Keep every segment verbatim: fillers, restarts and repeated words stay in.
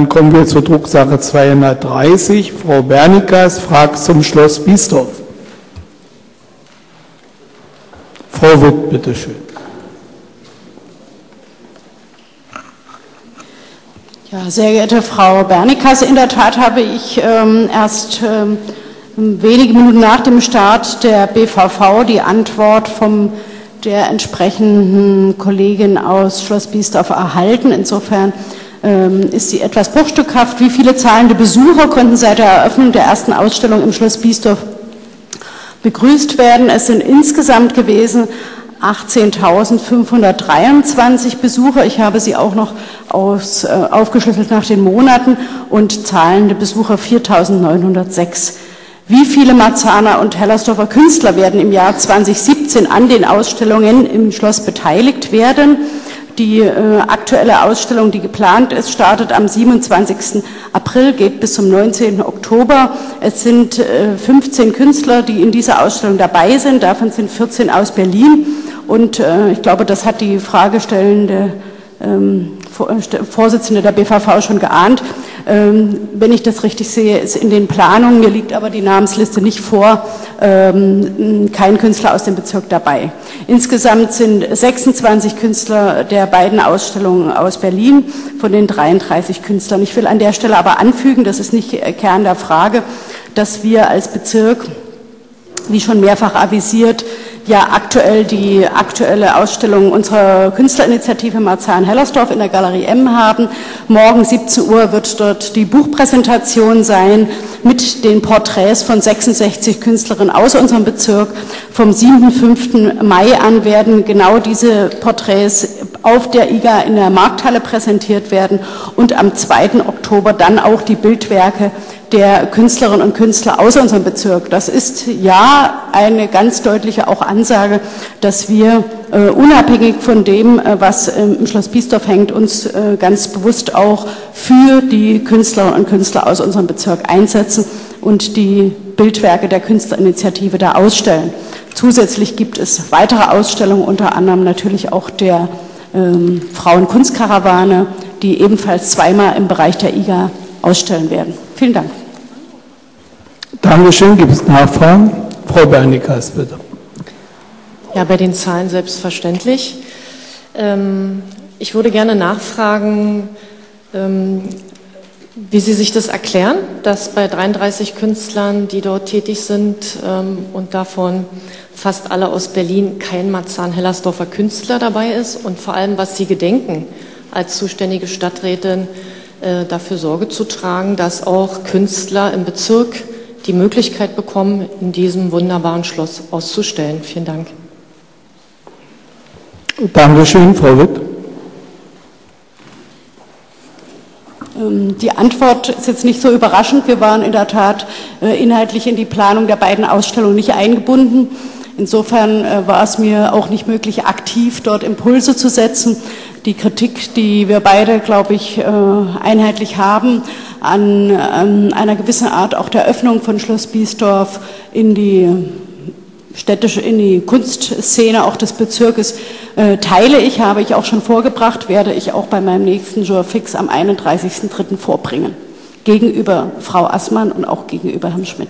Dann kommen wir zur Drucksache zweihundertdreißig. Frau Bernikas fragt zum Schloss Biesdorf. Frau Witt, bitteschön. Ja, sehr geehrte Frau Bernikas, in der Tat habe ich ähm, erst ähm, wenige Minuten nach dem Start der B V V die Antwort vom der entsprechenden Kollegin aus Schloss Biesdorf erhalten. Insofern ähm, ist sie etwas bruchstückhaft. Wie viele zahlende Besucher konnten seit der Eröffnung der ersten Ausstellung im Schloss Biesdorf begrüßt werden? Es sind insgesamt gewesen achtzehntausendfünfhundertdreiundzwanzig Besucher. Ich habe sie auch noch aus, äh, aufgeschlüsselt nach den Monaten und zahlende Besucher viertausendneunhundertsechs. Wie viele Marzahner und Hellersdorfer Künstler werden im Jahr zweitausendsiebzehn an den Ausstellungen im Schloss beteiligt werden? Die äh, aktuelle Ausstellung, die geplant ist, startet am siebenundzwanzigsten April, geht bis zum neunzehnten Oktober. Es sind äh, fünfzehn Künstler, die in dieser Ausstellung dabei sind. Davon sind vierzehn aus Berlin. Und äh, ich glaube, das hat die fragestellende ähm, Vorsitzende der B V V schon geahnt. Ähm, wenn ich das richtig sehe, ist in den Planungen, mir liegt aber die Namensliste nicht vor, ähm, kein Künstler aus dem Bezirk dabei. Insgesamt sind sechsundzwanzig Künstler der beiden Ausstellungen aus Berlin von den dreiunddreißig Künstlern. Ich will an der Stelle aber anfügen, das ist nicht Kern der Frage, dass wir als Bezirk, wie schon mehrfach avisiert, ja aktuell die aktuelle Ausstellung unserer Künstlerinitiative Marzahn-Hellersdorf in der Galerie M haben. Morgen siebzehn Uhr wird dort die Buchpräsentation sein mit den Porträts von sechsundsechzig Künstlerinnen aus unserem Bezirk. Vom siebten und fünften Mai an werden genau diese Porträts auf der I G A in der Markthalle präsentiert werden und am zweiten Oktober dann auch die Bildwerke der Künstlerinnen und Künstler aus unserem Bezirk. Das ist ja eine ganz deutliche auch Ansage, dass wir äh, unabhängig von dem, äh, was äh, im Schloss Biesdorf hängt, uns äh, ganz bewusst auch für die Künstlerinnen und Künstler aus unserem Bezirk einsetzen und die Bildwerke der Künstlerinitiative da ausstellen. Zusätzlich gibt es weitere Ausstellungen, unter anderem natürlich auch der ähm, Frauenkunstkarawane, die ebenfalls zweimal im Bereich der I G A ausstellen werden. Vielen Dank. Dankeschön. Gibt es Nachfragen? Frau Bernikas, bitte. Ja, bei den Zahlen selbstverständlich. Ähm, ich würde gerne nachfragen, ähm, wie Sie sich das erklären, dass bei dreiunddreißig Künstlern, die dort tätig sind ähm, und davon fast alle aus Berlin, kein Marzahn-Hellersdorfer Künstler dabei ist und vor allem, was Sie gedenken, als zuständige Stadträtin äh, dafür Sorge zu tragen, dass auch Künstler im Bezirk die Möglichkeit bekommen, in diesem wunderbaren Schloss auszustellen. Vielen Dank. Dankeschön, Frau Witt. Die Antwort ist jetzt nicht so überraschend. Wir waren in der Tat äh, inhaltlich in die Planung der beiden Ausstellungen nicht eingebunden. Insofern äh, war es mir auch nicht möglich, aktiv dort Impulse zu setzen. Die Kritik, die wir beide, glaube ich, äh, einheitlich haben, an, an einer gewissen Art auch der Öffnung von Schloss Biesdorf in die städtische, in die Kunstszene auch des Bezirkes, äh, teile ich, habe ich auch schon vorgebracht, werde ich auch bei meinem nächsten Jour fix am einunddreißigsten dritten vorbringen. Gegenüber Frau Assmann und auch gegenüber Herrn Schmidt.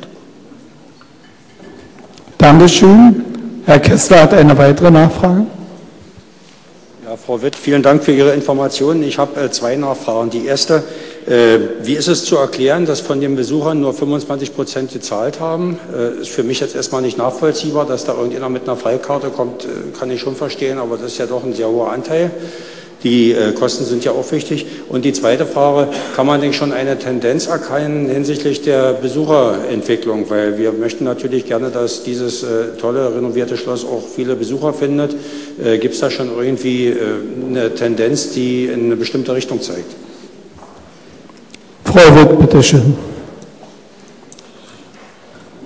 Dankeschön. Herr Kessler hat eine weitere Nachfrage. Ja, Frau Witt, vielen Dank für Ihre Informationen. Ich habe äh, zwei Nachfragen. Die erste, äh, wie ist es zu erklären, dass von den Besuchern nur fünfundzwanzig Prozent gezahlt haben? Äh, ist für mich jetzt erstmal nicht nachvollziehbar, dass da irgendjemand mit einer Freikarte kommt, äh, kann ich schon verstehen, aber das ist ja doch ein sehr hoher Anteil. Die äh, Kosten sind ja auch wichtig. Und die zweite Frage, kann man denn schon eine Tendenz erkennen hinsichtlich der Besucherentwicklung? Weil wir möchten natürlich gerne, dass dieses äh, tolle, renovierte Schloss auch viele Besucher findet. Äh, Gibt es da schon irgendwie äh, eine Tendenz, die in eine bestimmte Richtung zeigt? Frau Witt, bitte schön.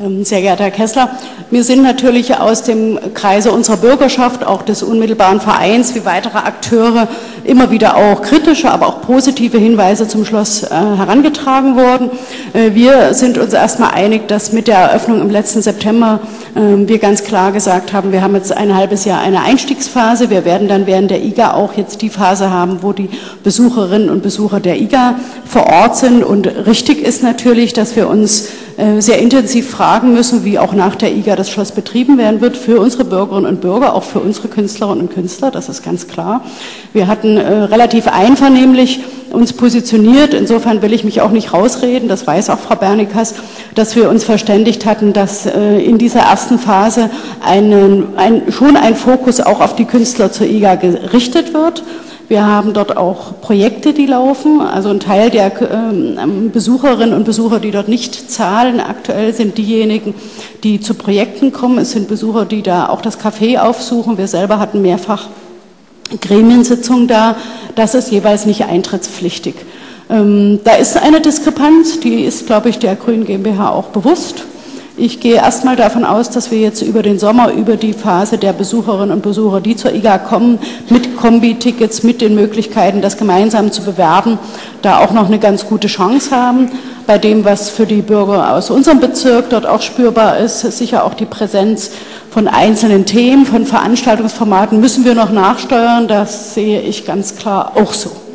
Sehr geehrter Herr Kessler, wir sind natürlich aus dem Kreise unserer Bürgerschaft, auch des unmittelbaren Vereins, wie weitere Akteure, immer wieder auch kritische, aber auch positive Hinweise zum Schloss äh, herangetragen worden. Äh, wir sind uns erstmal einig, dass mit der Eröffnung im letzten September äh, wir ganz klar gesagt haben, wir haben jetzt ein halbes Jahr eine Einstiegsphase. Wir werden dann während der I G A auch jetzt die Phase haben, wo die Besucherinnen und Besucher der I G A vor Ort sind. Und richtig ist natürlich, dass wir uns sehr intensiv fragen müssen, wie auch nach der I G A das Schloss betrieben werden wird für unsere Bürgerinnen und Bürger, auch für unsere Künstlerinnen und Künstler, das ist ganz klar. Wir hatten äh, relativ einvernehmlich uns positioniert, insofern will ich mich auch nicht rausreden, das weiß auch Frau Bernikas, dass wir uns verständigt hatten, dass äh, in dieser ersten Phase einen, ein, schon ein Fokus auch auf die Künstler zur I G A gerichtet wird. Wir haben dort auch Projekte, die laufen. Also ein Teil der ähm, Besucherinnen und Besucher, die dort nicht zahlen, aktuell sind diejenigen, die zu Projekten kommen. Es sind Besucher, die da auch das Café aufsuchen. Wir selber hatten mehrfach Gremiensitzungen da. Das ist jeweils nicht eintrittspflichtig. Ähm, da ist eine Diskrepanz, die ist, glaube ich, der Grünen GmbH auch bewusst. Ich gehe erstmal davon aus, dass wir jetzt über den Sommer, über die Phase der Besucherinnen und Besucher, die zur I G A kommen, mit Kombi-Tickets, mit den Möglichkeiten, das gemeinsam zu bewerben, da auch noch eine ganz gute Chance haben. Bei dem, was für die Bürger aus unserem Bezirk dort auch spürbar ist, sicher auch die Präsenz von einzelnen Themen, von Veranstaltungsformaten, müssen wir noch nachsteuern. Das sehe ich ganz klar auch so.